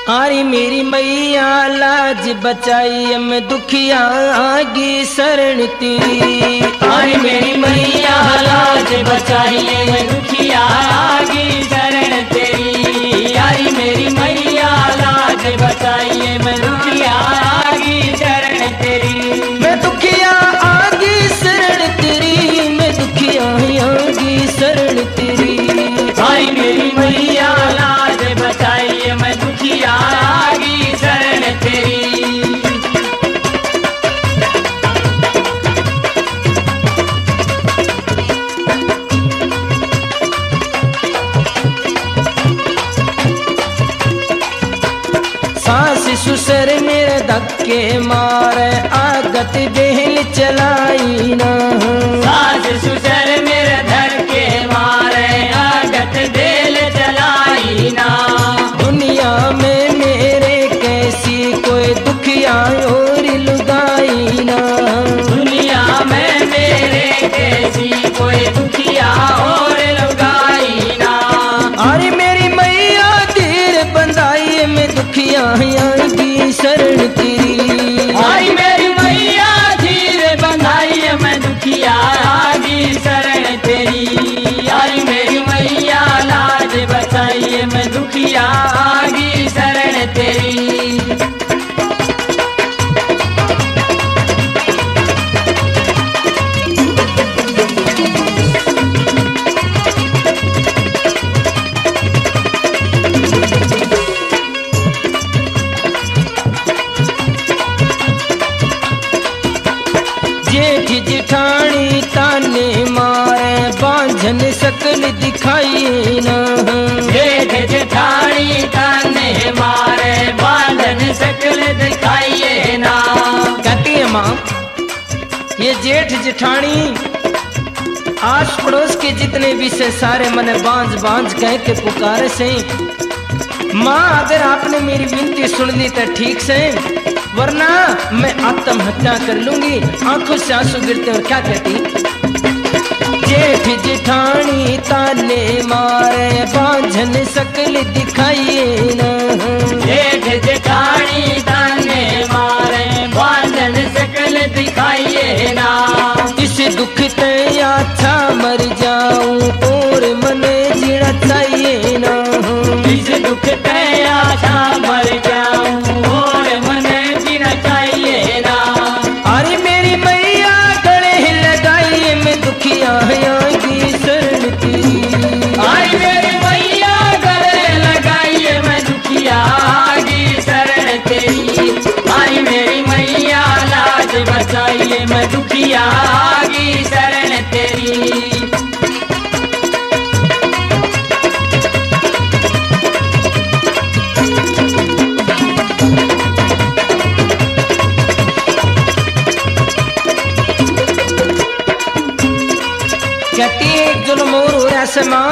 आरी मेरी मैया लाज बचाई मैं दुखिया आगी शरण तेरी। आरी मेरी मैया लाज बचाई मैं दुखिया आगी शरण तेरी। आरी मेरी मैया लाज बचाई मैं दुखिया आगी शरण तेरी। मैं दुखिया आगी शरण तेरी, मैं दुखिया आगी शरण तेरी। आरी मेरी मैया लाज बचाई मैं दुखिया आगी शरण तेरी। सास ससुर मेरे धक्के मारे आगत बेहल चलाई ना। सास ससुर मेरे धक्के मारे आगत बेल चलाई ना। दुनिया में मेरे कैसी कोई दुखिया और लुगाई ना। दुनिया में मेरे कैसी कोई दुखिया और लुगाई ना। अरे मेरी मैया धीर बंधाई मैं दुखिया आगी शरण तेरी। आई मेरी मैया धीर बंधाई मैं दुखिया आगी शरण तेरी। आई मेरी मैया लाज बचाई मैं दुखिया आगी शरण तेरी। जेठ जेठानी ताने मारे बांझन सकल दिखाई ना। जेठ जेठानी ताने मारे बांधन सकल दिखाइए ना। कहती है माँ, ये जेठ जेठानी आस पड़ोस के जितने भी से सारे मने बांझ बांझ कह के पुकारे से। माँ अगर आपने मेरी विनती सुन ली तो ठीक से, वरना मैं आत्महत्या कर लूंगी। आंखों से आंसू गिरते और क्या कहती, जेठ जेठानी ताने मारे बांझन सकल दिखाइए ना। जेठ जेठानी ताने मारे बांधन सकल दिखाइए ना। इस दुख ते अच्छा मर जाऊं और मने जीना चाहिए ना। इस दुख ते आशा मर जाऊं और मन जीना चाहिए ना। अरे मेरी मैया गले लगाई मैं दुखिया आगी शरण तेरी। आई मेरी मैया गले लगाई मैं दुखिया आगी शरण तेरी। आई मेरी मैया लाज बचाई मैं दुखिया आगी शरण तेरी। कहती है एक जुल्म और हो रहा से माँ,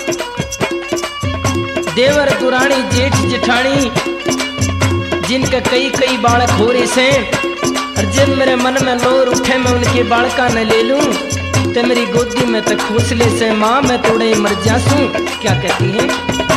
देवर दुरानी जेठ जेठानी जिनका कई कई बालक हो रहे से, और जब मेरे मन में लोर उठे मैं उनके बालका न ले लूं तो मेरी गोदी में तक खोसले से माँ मैं थोड़ा ही मर जासूं। क्या कहती है,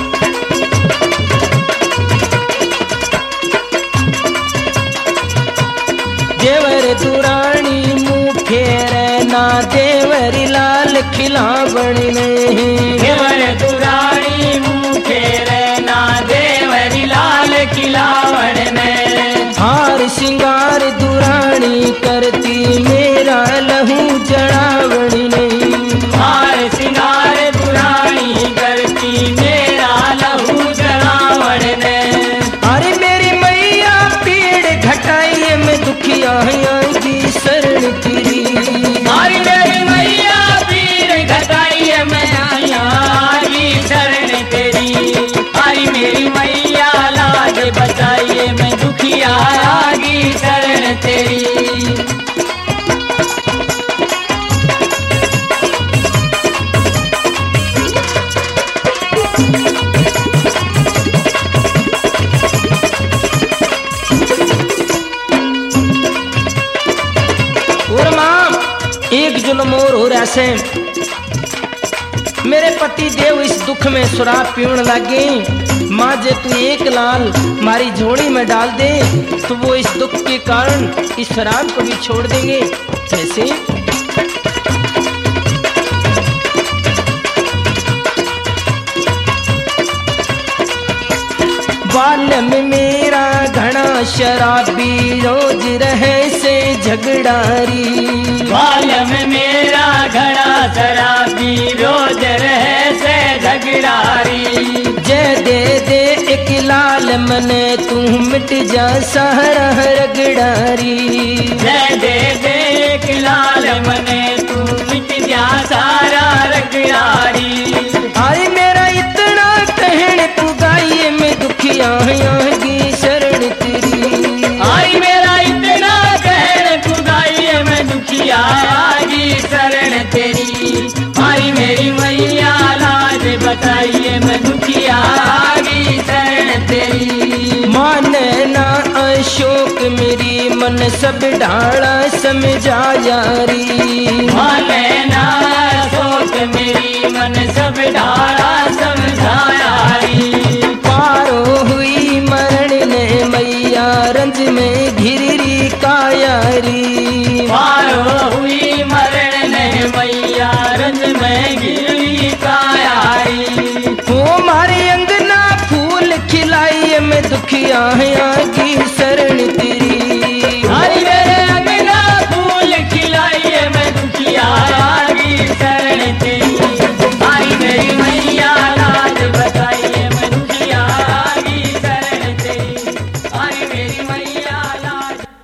देवर दुरानी मुँह फेरे ना देवरी लाल खिलावण ने। देवर दुरानी मुँह फेरे ना देवरी लाल खिलावण ने। हार सिंगार दुरानी करती मेरा लहू जड़ावण ने। हार सिंगार दुरानी करती मेरा लहू जड़ावण ने। अरे मेरी मैया पीड़ घटाई मैं दुखिया आगी शरण तेरी। अरे मेरी मैया पीर घटाई मैं आगी शरण तेरी। आई मेरी मैया लाज बचाई मैं दुखिया आगी शरण तेरी। और माँ एक जुल्म और हो रहा से, मेरे पति देव इस दुख में शराब पीण लगे। माँ जे तू एक लाल मारी झोली में डाल दे तो वो इस दुख के कारण इस फरार को भी छोड़ देंगे। कैसे? बालम मेरा घना शराबी रोज रहे से झगड़ारी। बालम मेरा घना शराबी रोज रहे से झगड़ारी। जय दे दे एक लाल मने तू मिट जा सारा रगड़ारी। जय दे दे एक लाल मने तू मिट जा सारा रगड़ारी। अरे मेरा इतना कहने तू गाइए मैं दुखिया की शरण तेरी। आई मेरा इतना कहने तू गाइए मैं दुखिया की शरण तेरी। आई मेरी मैया लाज बताइए मैं दुखिया की शरण तेरी। माने ना अशोक मेरी मन सब ढाला समझा यारी। माने ना अशोक मेरी मन सब ढाला समझा यारी। पारो हुई मरण ने मैया रंज में घिरी कायारी। पारो हुई मरण ने मैया रंज में घिरी कायारी। वो मारे अंगना फूल खिलाई मैं दुखिया की शरण तेरी।